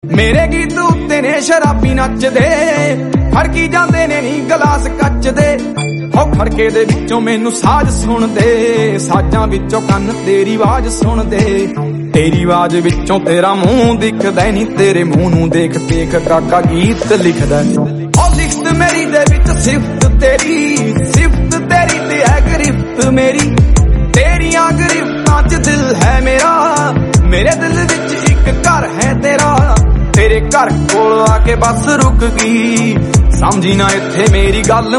मेरे गीत उत्ते ने शराबी नचदे फड़की जांदे ने नी गलास कच दे हो खड़के दे विचों मैनू साज सुन दे साजां विचों कन तेरी आवाज सुन दे तेरी आवाज विचों तेरा मुंह दिखदा नी तेरे मुंह नू देख देख काका गीत लिखदा ओ लिखत मेरी दे विच सिफत तेरी ते है गिरफ्त मेरी तेरियां गिरफ्तां च दिल है मेरा मेरे दिल विच एक घर है तेरा तेरे घर कोल आके बस रुक गई समझी ना इत्थे मेरी गल